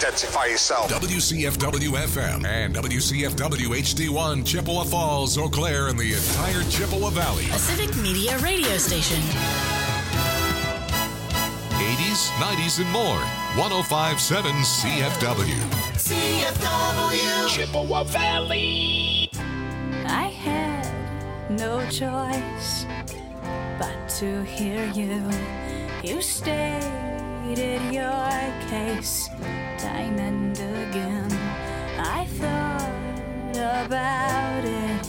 identify yourself. WCFW-FM and WCFW-HD1, Chippewa Falls, Eau Claire, and the entire Chippewa Valley. A civic media radio station. 80s, 90s, and more. 105.7 CFW. CFW. Chippewa Valley. I had no choice but to hear you. You stated your case time and again. I thought about it.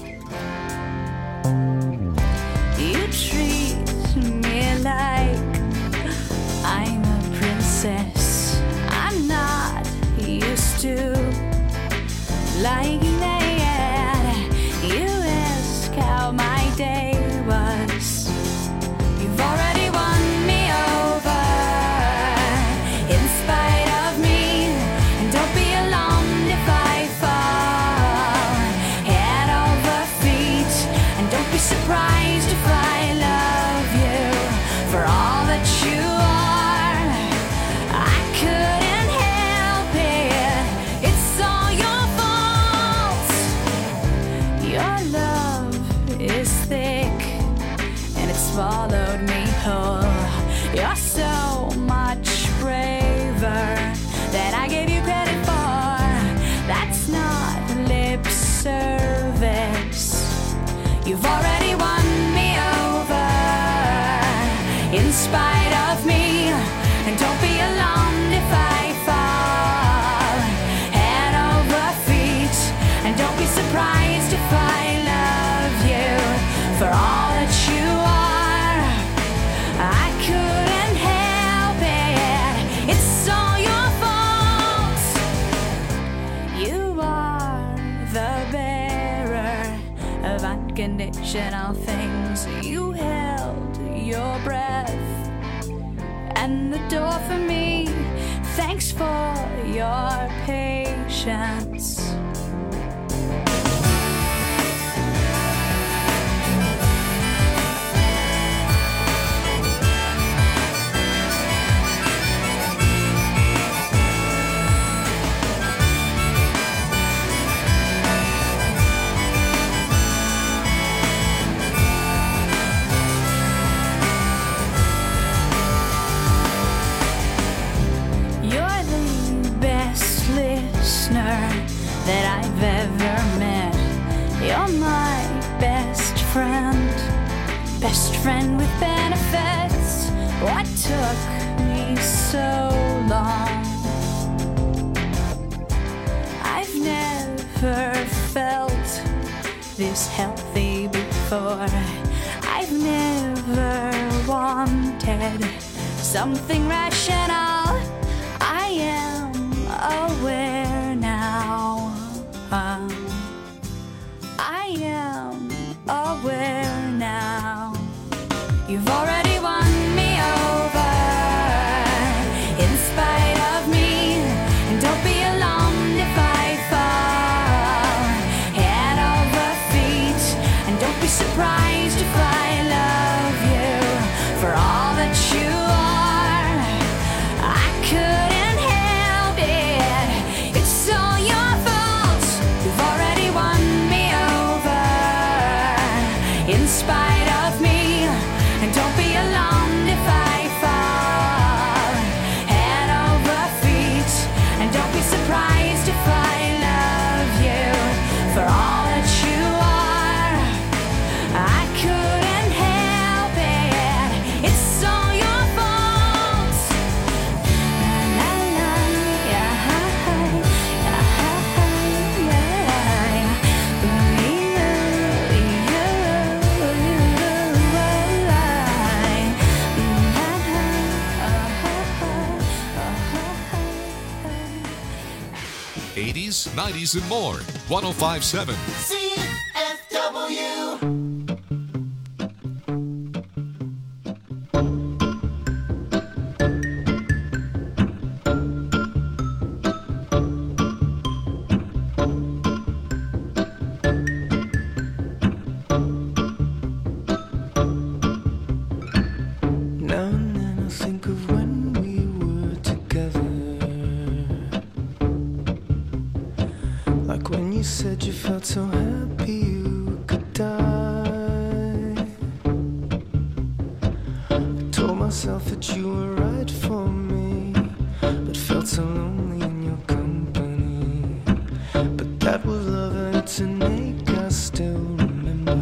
You treat me like I'm a princess. I'm not used to liking that. You ask how my day was. You've already won me over in spite of me. And don't be alarmed if I fall head over feet. And don't be surprised if I love you for all that you are. I couldn't help it. It's all your fault. Your love is thick and it swallowed me whole. You're so much braver than I gave you credit for. That's not lip service. You've already won me over in spite of me. And don't be alarmed if I fall head over feet. And don't be surprised if I love you for all that you are. I couldn't help it. It's all your fault. You are the bearer of unconditional things. You held your breath and the door for me. Thanks for your patience. You're the best listener that I've ever met. You're my best friend with benefits. What took me so long? I've never felt this healthy before. I've never wanted something rational. I am aware now. I am aware now. You've already won me over in spite of me. And don't be alarmed if I fall head over feet. And don't be surprised if I love you for all that you are. I couldn't help it. It's all your fault. You've already won me over in spite of me. And don't be alarmed if I fall head over feet. And don't be surprised if I love you for all that you are. I couldn't help it. It's all your fault. La la la, yeah, yeah. 80s, 90s, and more. 105.7. CFW. Now and then I think of when we were together. Like when you said you felt so happy you could die. I told myself that you were right for me, but felt so lonely in your company. But that was love and it's an ache I still remember.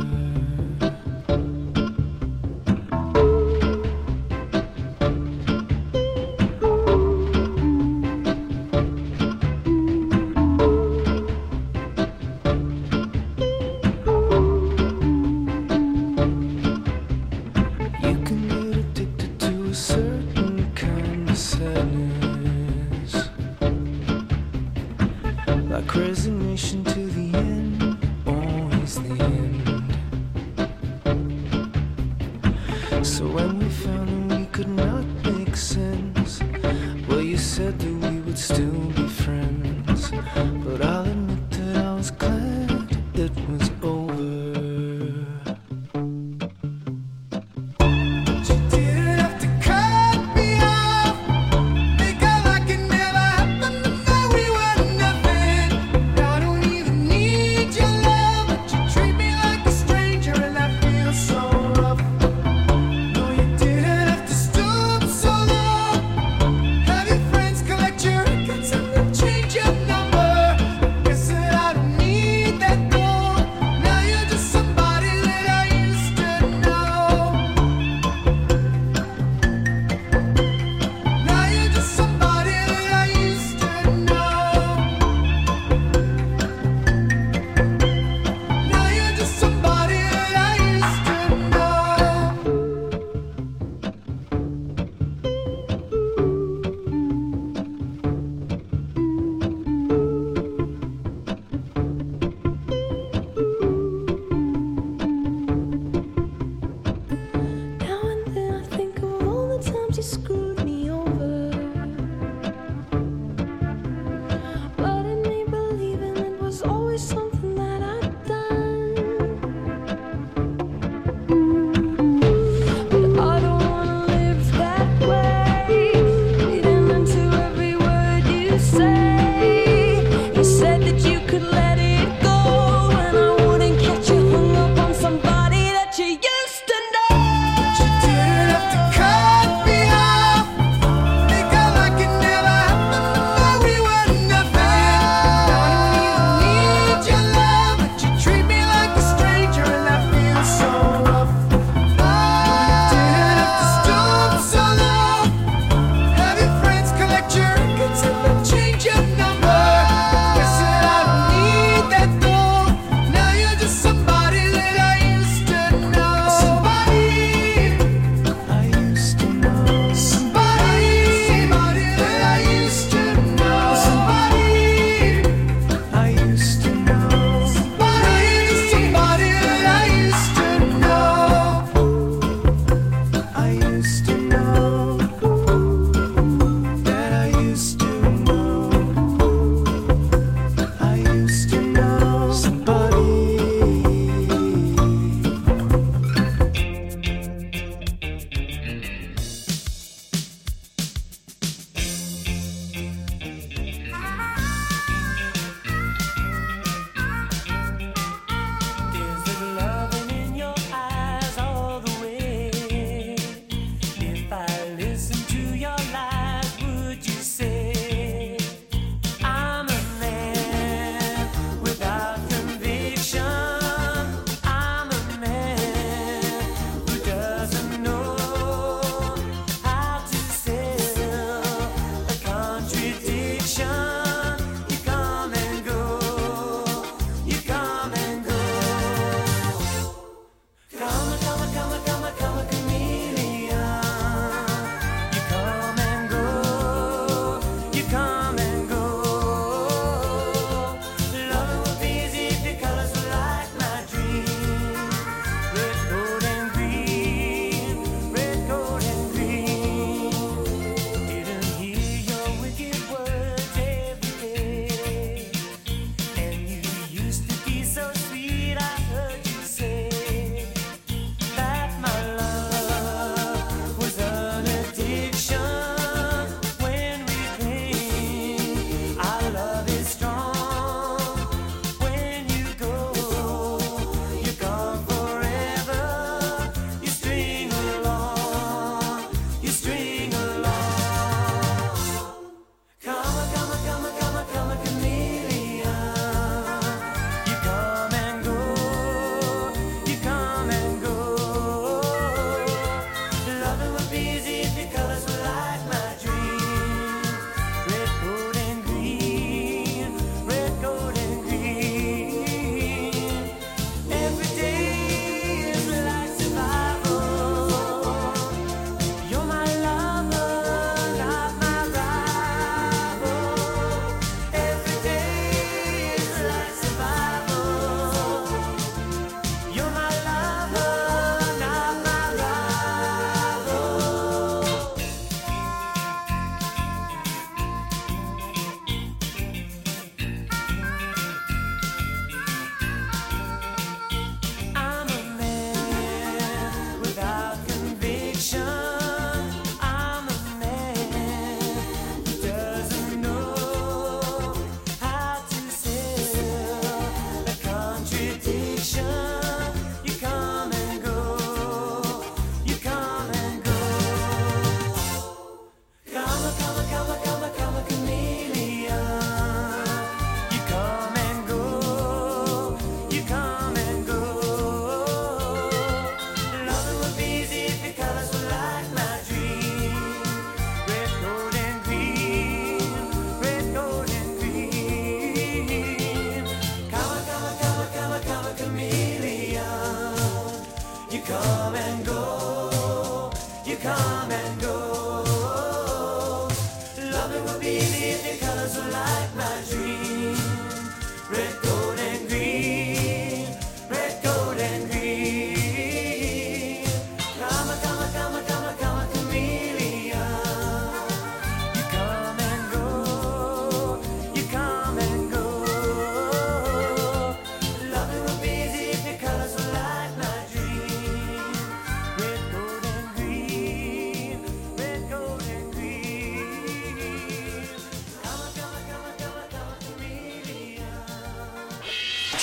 Resignation to the end, always the end. So when we found that we could not make sense, well, you said that we would still be friends. But I'll admit that I was glad it was over.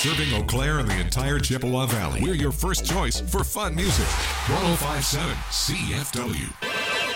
Serving Eau Claire and the entire Chippewa Valley. We're your first choice for fun music. 1057 CFW.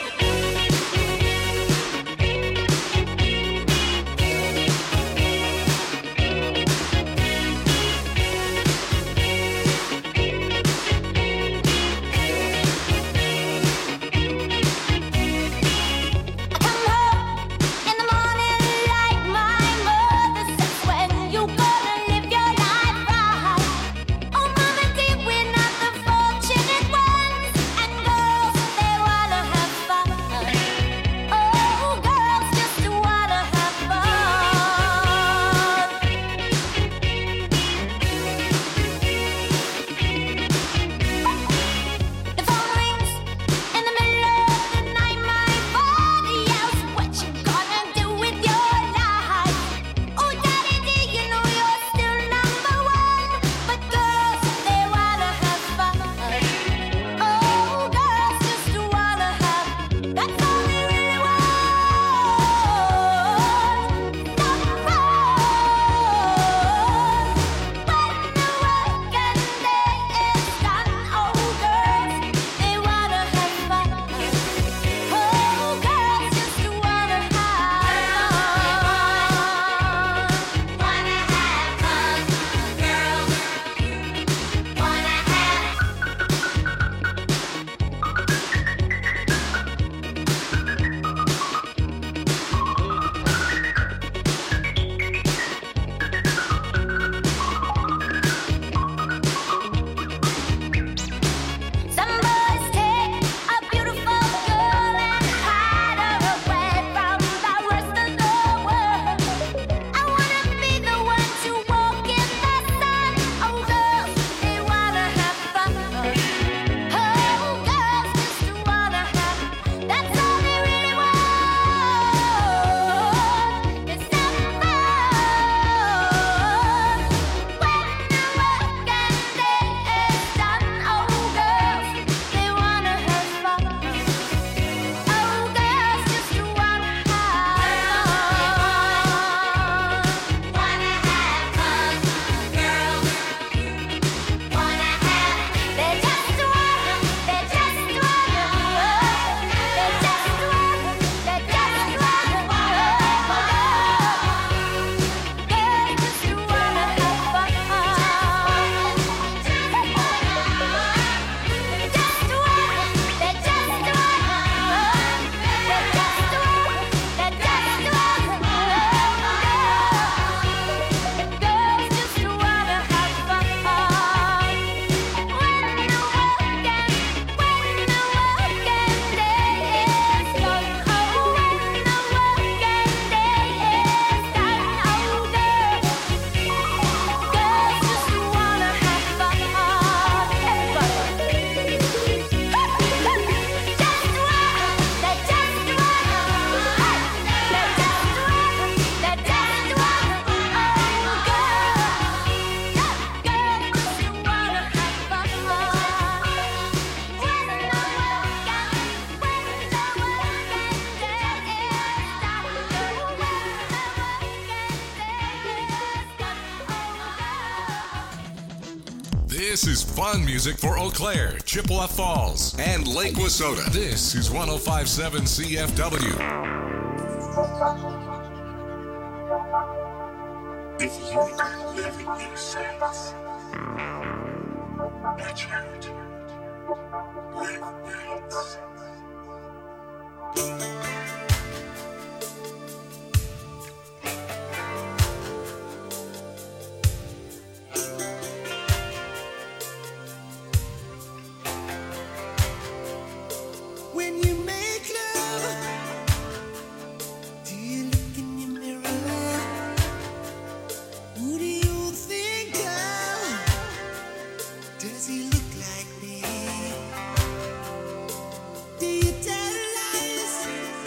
This is fun music for Eau Claire, Chippewa Falls, and Lake Wissota. This is 1057 CFW. If you don't live in your sense, that's right. Live nights. Do you tell lies?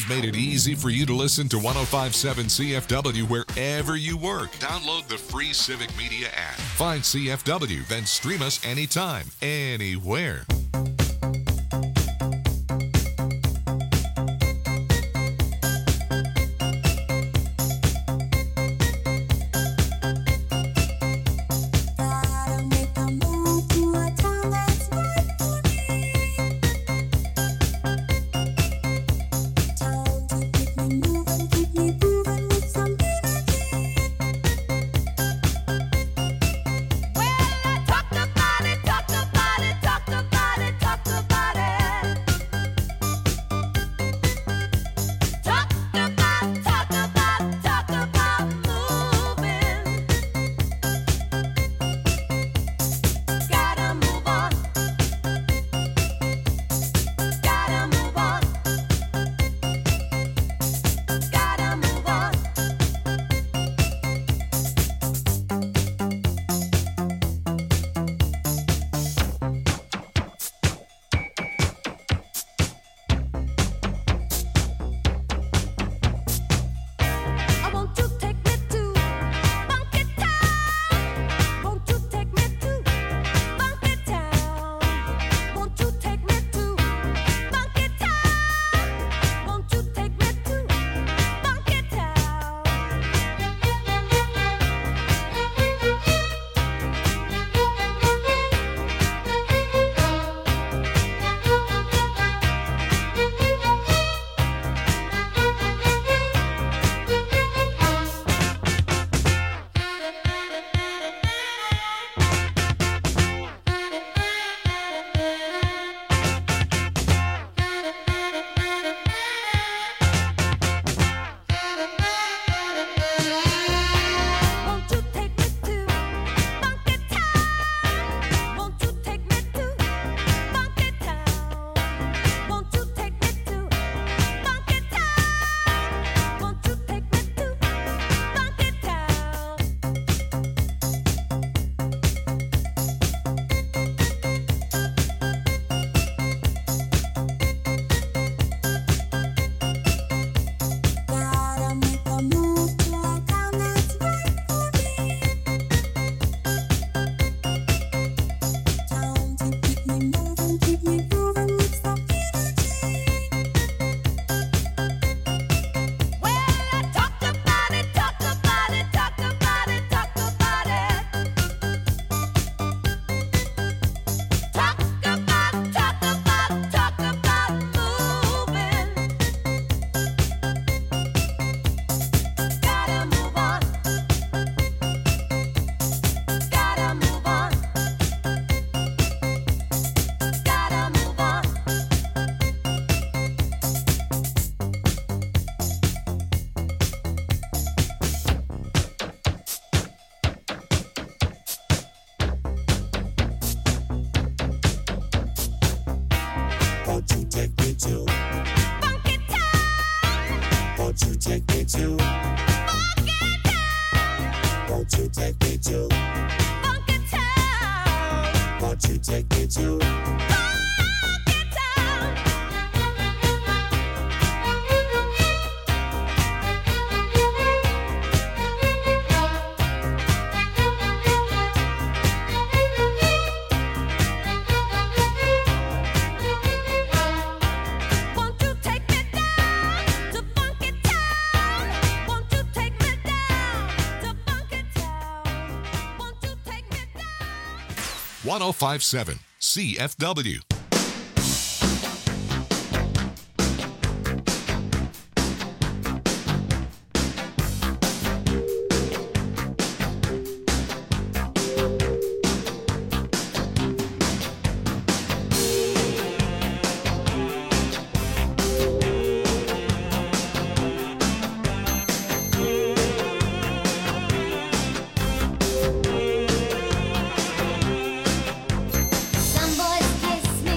We've made it easy for you to listen to 105.7 CFW wherever you work. Download the free Civic Media app. Find CFW, then stream us anytime, anywhere. .1057 CFW. Some boys kiss me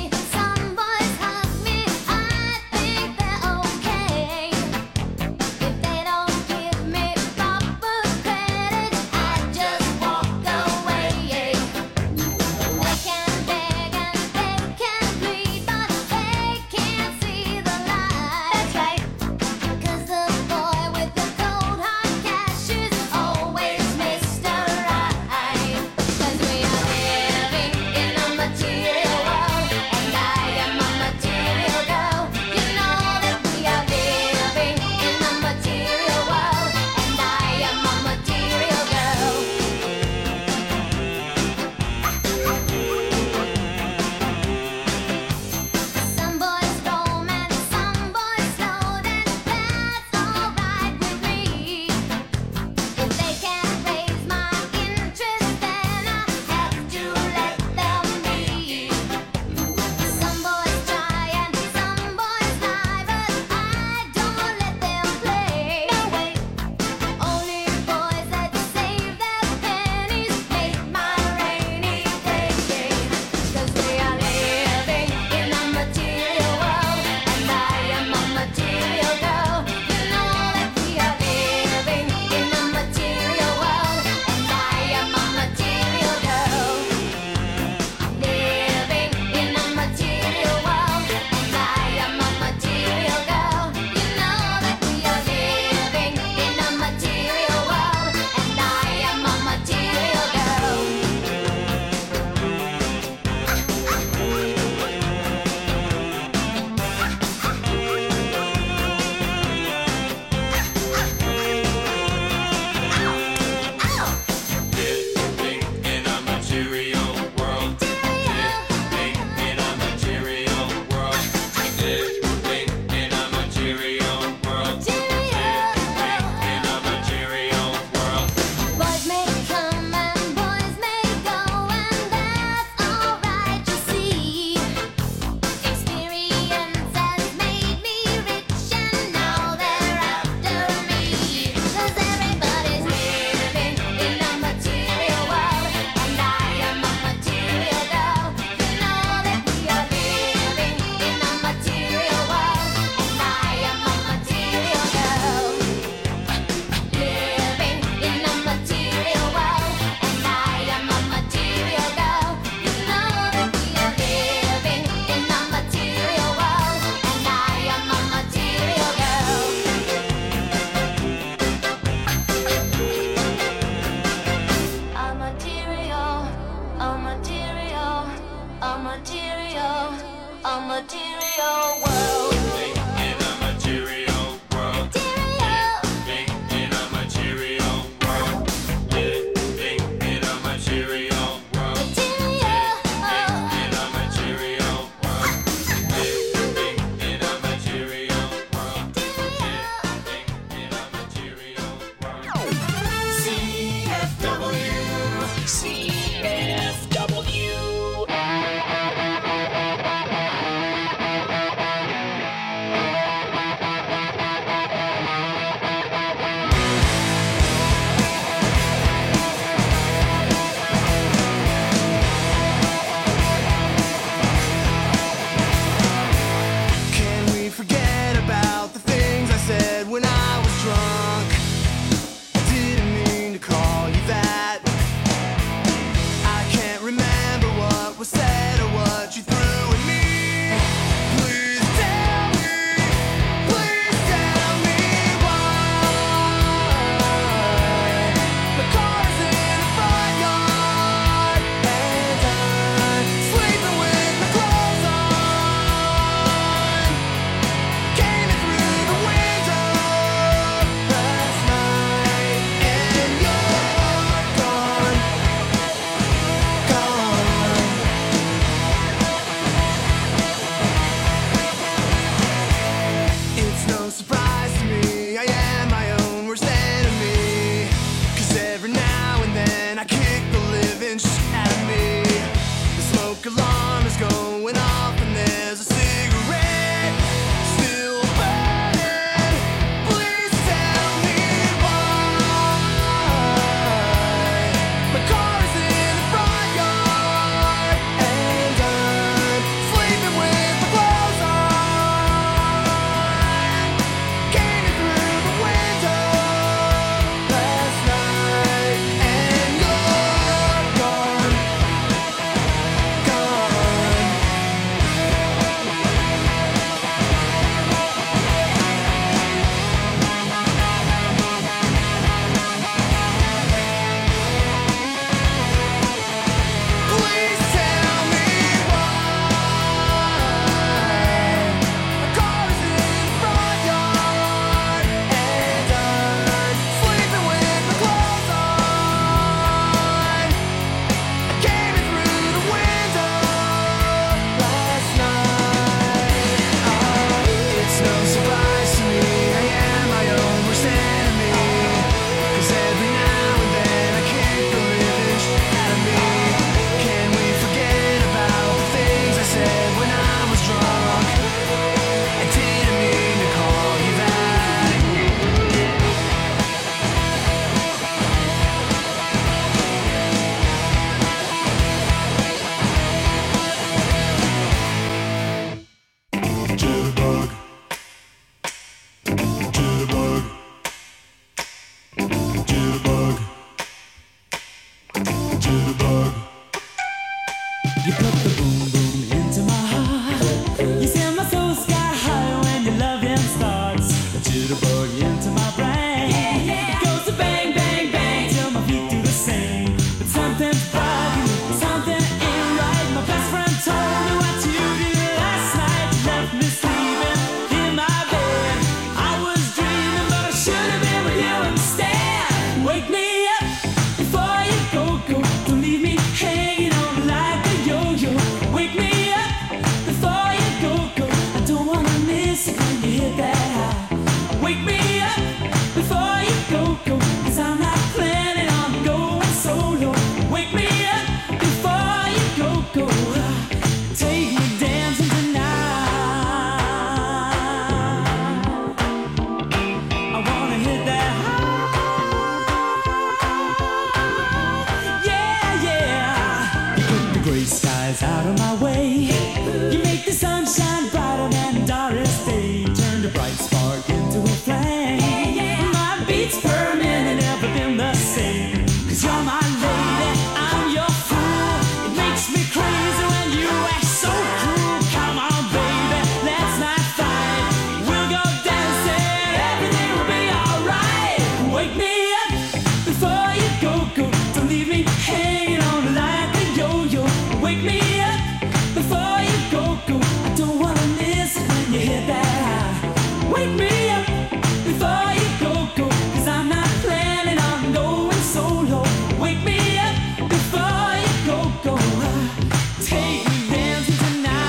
skies out of my way. You make the sunshine brighter than Doris Day. Turn the bright spark into a flame. My beats burning and never been the same. 'Cause you're my lady, I'm your fool. It makes me crazy when you act so cruel. Come on, baby, let's not fight. We'll go dancing, everything will be alright. Wake me up before you go. Don't leave me hanging on like a yo-yo. Wake me up before you go. I don't wanna miss it when you hit that high. Wake me up before you go. 'Cause I'm not planning on going solo. Wake me up before you go. Take me dancing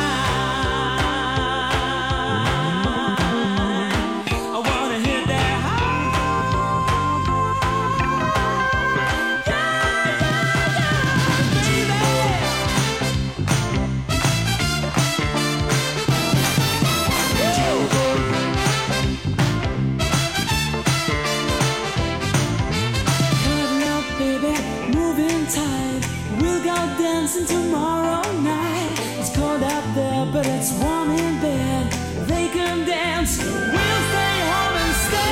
tonight. I wanna hit that high. We'll go dancing tomorrow night. It's cold out there, but it's warm in bed. They can dance, we'll stay home instead.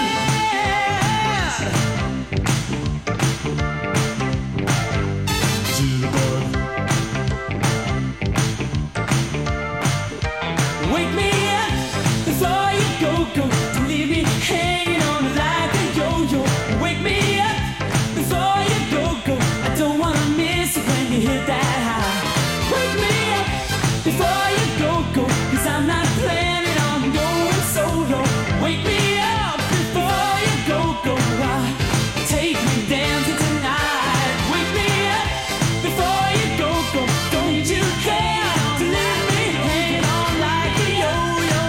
Wake me up before you go. Don't leave me hanging on like a yo-yo. Wake me up before you go. I don't wanna miss it when you hit that high. Wake me up before you go. 'Cause I'm not planning on going solo. Wake me up before you go. Take me dancing tonight. Wake me up before you go. Don't need you care to leave me hanging on like a yo-yo.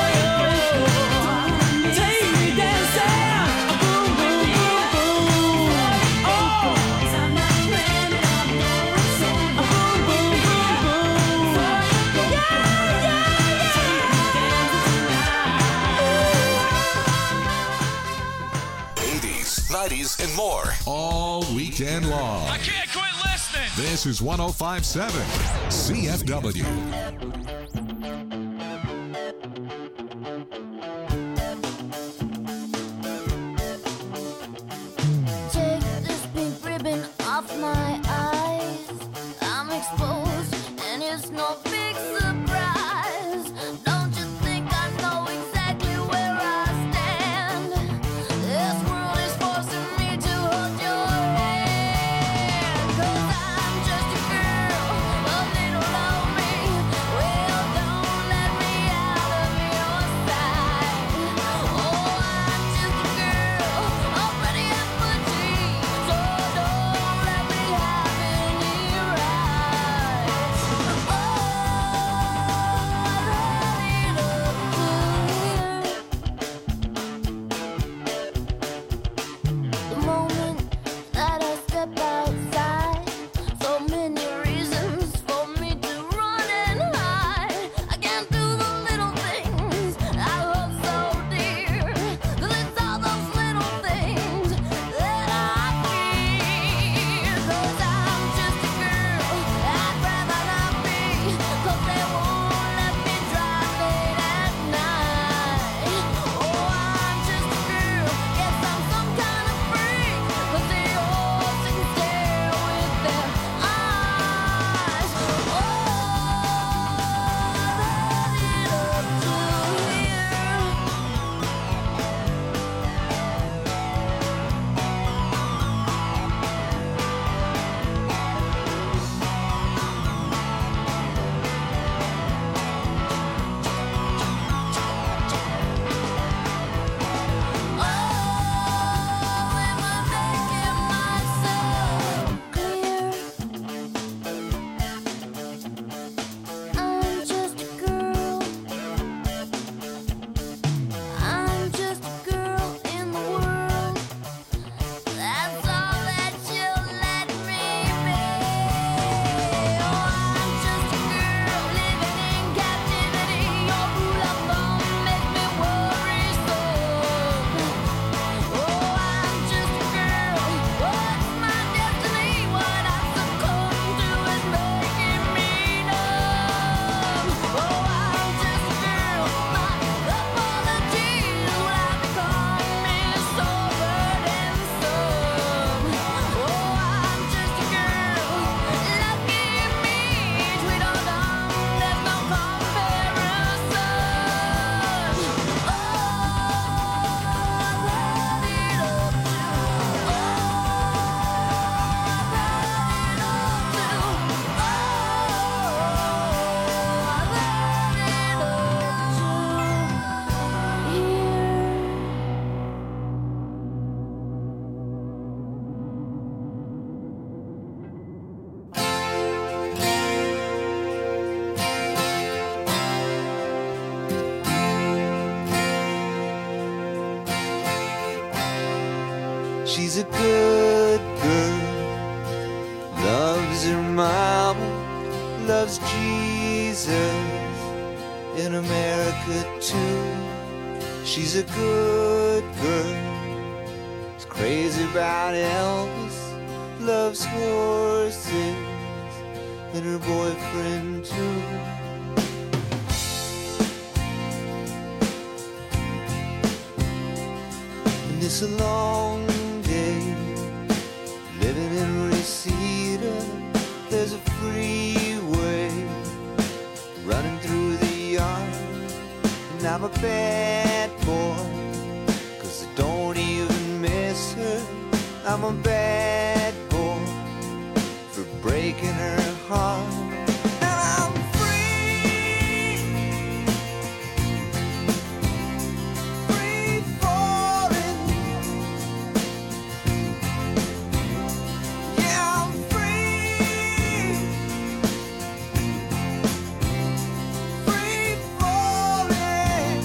Take me dancing. Boom, boom, boom, boom. Oh, 'cause I'm not planning on going solo. Boom, boom, boom, boom. Yeah. Take me dancing tonight. 80s, 90s, and more. All weekend long. I can't quit listening. This is 105.7 CFW. Take this pink ribbon off my eyes. I'm exposed, and it's no big surprise. Don't you think I know exactly where I stand? This world is forcing me to hold your hand. 'Cause I'm just a girl, a little lonely. Well, don't let me out of your sight. Oh, I'm just a girl, already at my dreams. So don't let me have any rights. Oh, the moment that I step outside, so many reasons for me to run and hide. I can't do the little things I love so dear. 'Cause it's all those little things that I fear. 'Cause I'm just a girl, I'd rather not be. 'Cause they won't let me drive late at night. Oh, I'm just a girl, guess I'm some kind of freak. 'Cause they all seem to She's a good girl, loves her mama, loves Jesus, in America too. She's a good girl, is crazy about Elvis, loves horses, and her boyfriend too. And it's a long day, living in Reseda. There's a freeway running through the yard, and I'm a bad boy, 'cause I don't even miss her. I'm a bad boy for breaking her heart. And I'm free, free falling. Yeah, I'm free, free falling.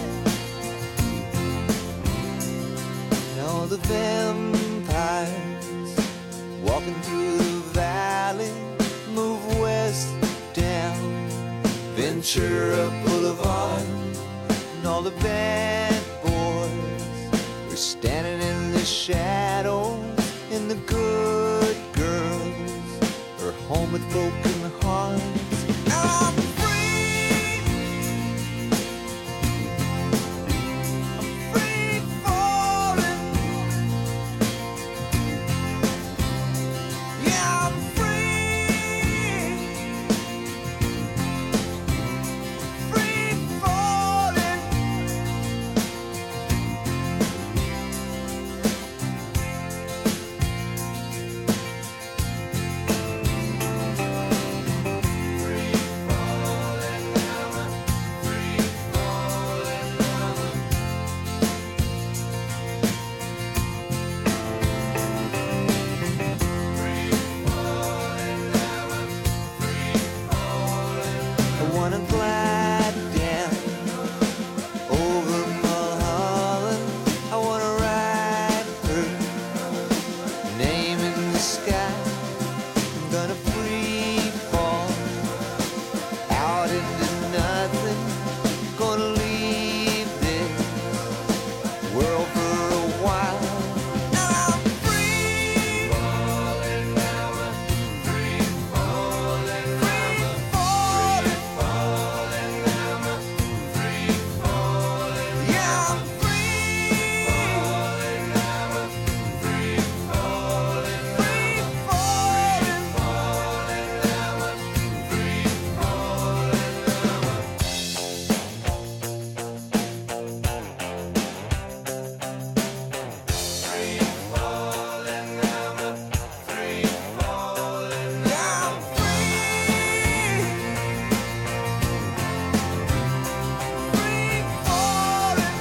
And all the vampires walking through the valley move west down Ventura Boulevard, and all the bad boys are standing in the shadows, and the good girls are home with broken hearts. And I'm free, I'm free falling. Yeah, I'm free, free falling. I wanna glide down over Mulholland. I wanna ride her name in the sky. I'm gonna free fall out into nothing. Gonna leave this world for a while. And I'm free, falling down, free falling, free falling. Yeah, I'm free, falling down, free falling, free falling, falling down, free falling. Free falling down, free falling. Yeah, I'm free, free falling.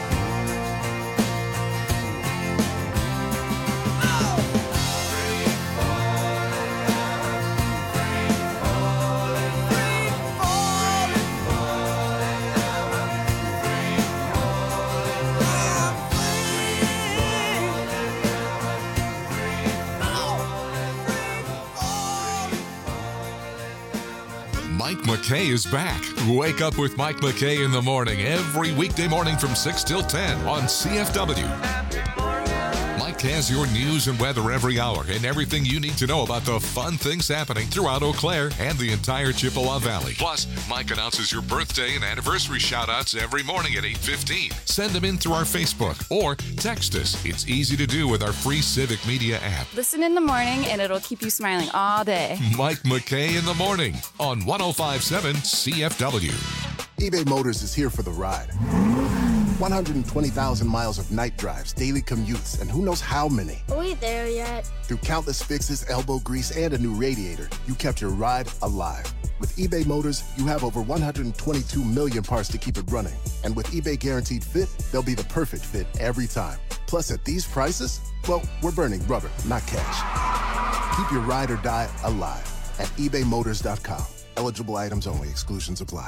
Mike McKay is back. Wake up with Mike McKay in the morning every weekday morning from 6 till 10 on CFW. Mike has your news and weather every hour and everything you need to know about the fun things happening throughout Eau Claire and the entire Chippewa Valley. Plus, Mike announces your birthday and anniversary shout-outs every morning at 8:15. Send them in through our Facebook or text us. It's easy to do with our free Civic Media app. Listen in the morning and it'll keep you smiling all day. Mike McKay in the morning on 105.7 CFW. eBay Motors is here for the ride. 120,000 miles of night drives, daily commutes, and who knows how many. Are we there yet? Through countless fixes, elbow grease, and a new radiator, you kept your ride alive. With eBay Motors, you have over 122 million parts to keep it running. And with eBay Guaranteed Fit, they'll be the perfect fit every time. Plus, at these prices, well, we're burning rubber, not cash. Keep your ride or die alive at ebaymotors.com. Eligible items only. Exclusions apply.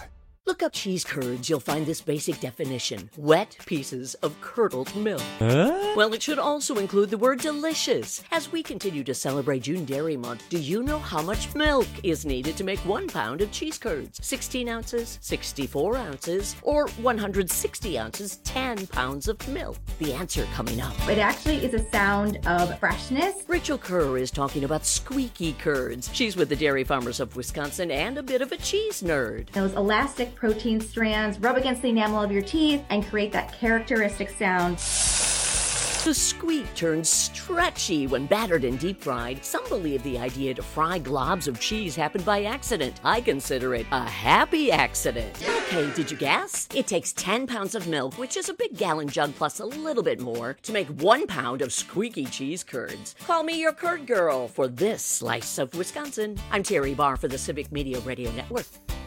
Look up cheese curds, you'll find this basic definition: wet pieces of curdled milk. Well, it should also include the word delicious. As we continue to celebrate June Dairy Month, do you know how much milk is needed to make 1 pound of cheese curds? 16 ounces, 64 ounces, or 160 ounces, 10 pounds of milk? The answer coming up. It actually is a sound of freshness. Rachel Kerr is talking about squeaky curds. She's with the Dairy Farmers of Wisconsin and a bit of a cheese nerd. Those elastic protein strands rub against the enamel of your teeth and create that characteristic sound. The squeak turns stretchy when battered and deep fried. Some believe the idea to fry globs of cheese happened by accident. I consider it a happy accident. Okay, did you guess? It takes 10 pounds of milk, which is a big gallon jug plus a little bit more, to make 1 pound of squeaky cheese curds. Call me your curd girl for this slice of Wisconsin. I'm Terry Barr for the Civic Media Radio Network.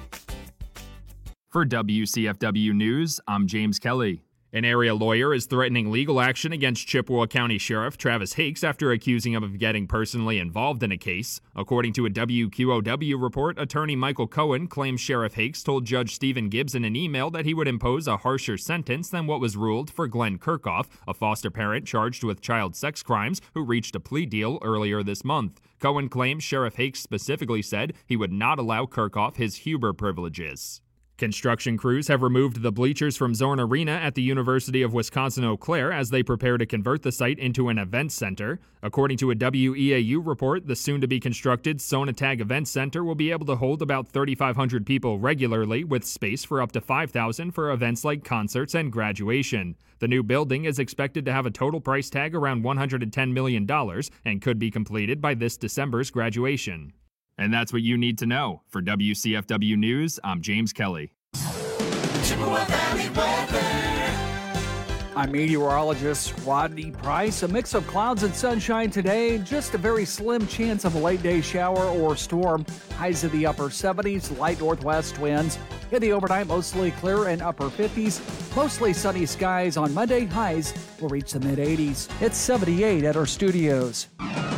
For WCFW News, I'm James Kelly. An area lawyer is threatening legal action against Chippewa County Sheriff Travis Hakes after accusing him of getting personally involved in a case. According to a WQOW report, attorney Michael Cohen claims Sheriff Hakes told Judge Stephen Gibbs in an email that he would impose a harsher sentence than what was ruled for Glenn Kirchhoff, a foster parent charged with child sex crimes who reached a plea deal earlier this month. Cohen claims Sheriff Hakes specifically said he would not allow Kirchhoff his Huber privileges. Construction crews have removed the bleachers from Zorn Arena at the University of Wisconsin-Eau Claire as they prepare to convert the site into an event center. According to a WEAU report, the soon-to-be-constructed Sonatag Event Center will be able to hold about 3,500 people regularly, with space for up to 5,000 for events like concerts and graduation. The new building is expected to have a total price tag around $110 million and could be completed by this December's graduation. And that's what you need to know. For WCFW News, I'm James Kelly. Chippewa Valley weather. I'm meteorologist Rodney Price. A mix of clouds and sunshine today. Just a very slim chance of a late day shower or storm. Highs in the upper 70s, light northwest winds. In the overnight, mostly clear and upper 50s. Mostly sunny skies on Monday. Highs will reach the mid 80s. It's 78 at our studios.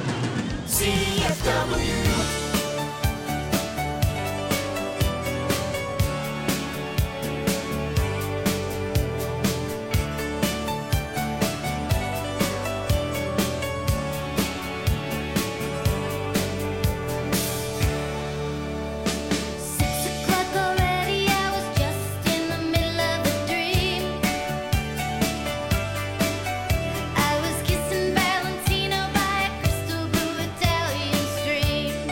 CFW. Italian stream.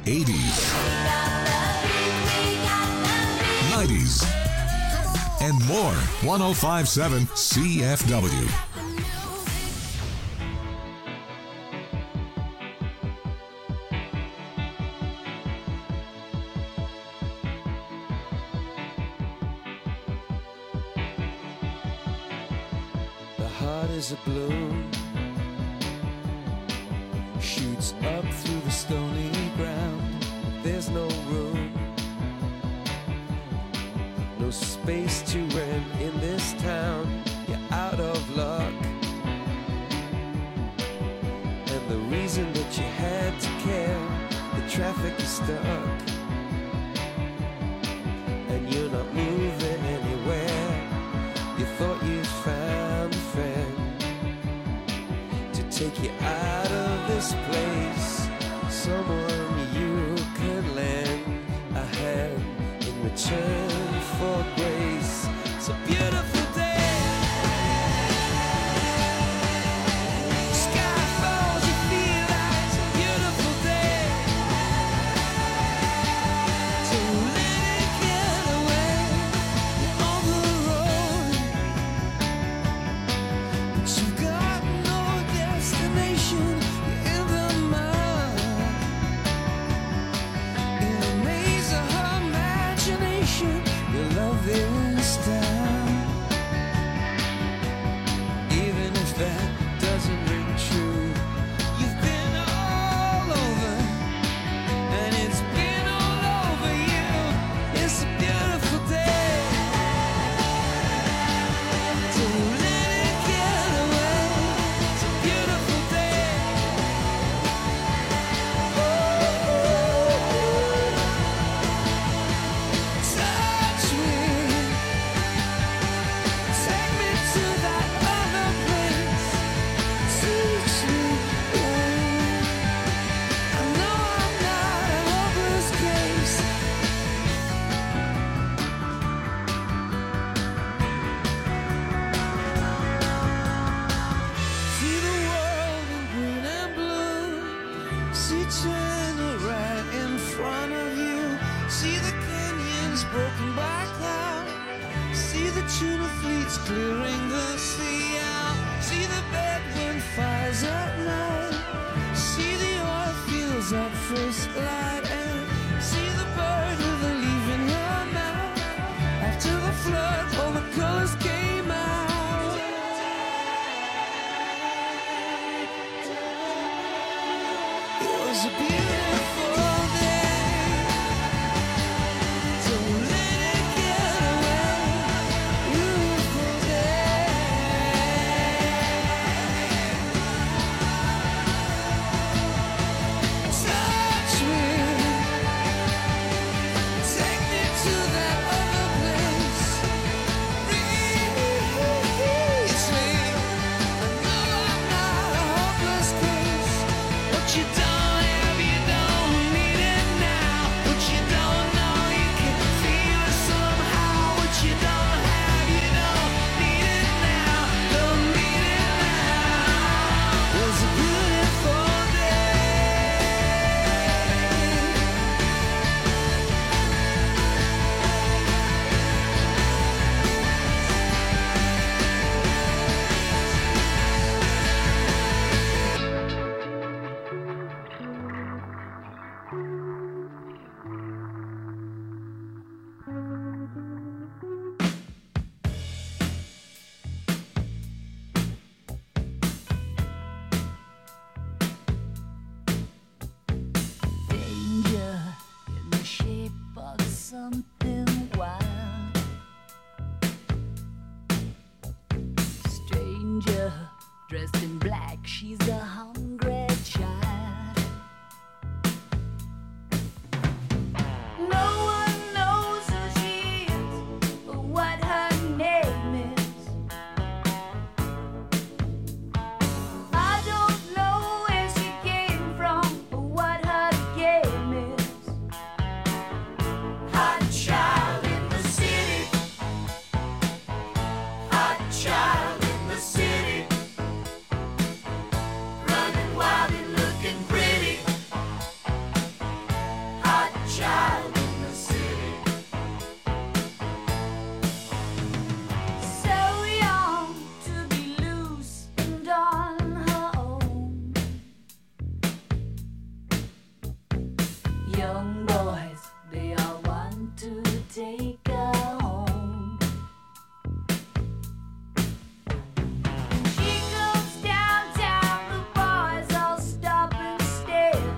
80s, 90s, and more. 105.7 CFW. The heart is a balloon, shoots up through the stony ground. There's no room, no space to rent in this town. You're out of luck, and the reason that you had to care, the traffic is stuck, and you're not moving anywhere. You thought you found a friend to take you out of this place, someone you could lend a hand in return for grace. It's a beautiful day. Sky falls, you feel like it's a beautiful day. So let it get away. You're on the road, but you've got no destination. You're in the mud, in a maze of her imagination. Your love is down, even if that doesn't ring true. You've been all over, and it's been all over you. It's a beautiful day. So let it get away. It's a beautiful day. Touch me, take me to that other place. Teach me. I know I'm not a hopeless case. See the world in green and blue. See China right in front of you. See the canyons broken by cloud. See the tuna fleets clearing the sea out. See the bedroom fires at night. See the oil fields at first light. And see the bird with a leaf in her mouth. After the flood, all the colors came out. It was a beautiful day. So let it get away. Beautiful day. Touch me, take me to that other place. Release me. I know I'm not a hopeless case. What you don't have, you don't need it now. What you don't know, you can feel it somehow. What you don't have, you don't need it now. Don't need it now. It was a beautiful day. Danger in the shape of something wild. Stranger dressed in black, she's a hungry child. No one knows who she is or what her name is. I don't know where she came from or what her game is. Hot shot. young boys, they all want to take her home. She goes downtown, the boys all stop and stare.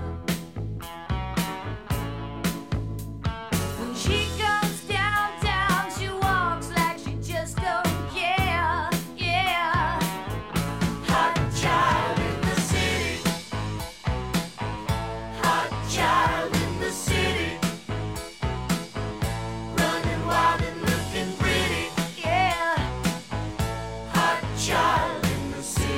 When she comes downtown, she walks like she just don't care. Yeah, hot child in the city. Hot child in the city. Running wild and looking pretty. Yeah, hot child in the city.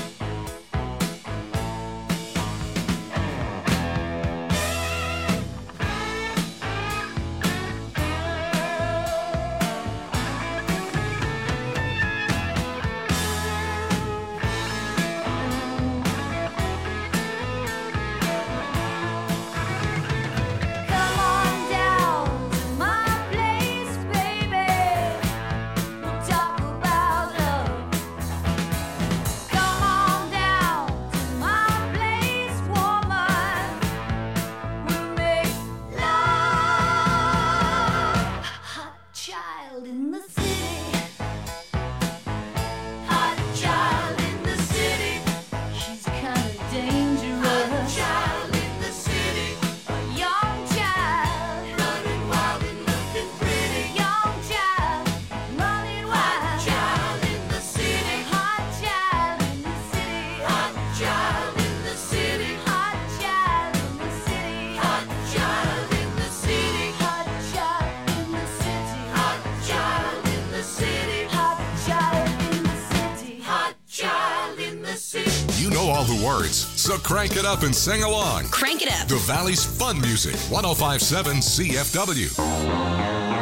Come on down to my place, baby. We'll talk about love. Come on down to my place, woman. We'll make love. Hot child in the city. Hot child in the city. She's kinda dangerous. Hot child in the city. A young child. Running wild and looking pretty. Young child. Running wild. Hot child in the city. Hot child in the city. Hot child in the city. Hot child in the city. Hot child in the city. Hot child in the city. Hot child in the city. Hot child in the city. Hot child in the city. You know all the words, so crank it up and sing along. Crank it up. The Valley's fun music, 105.7 CFW.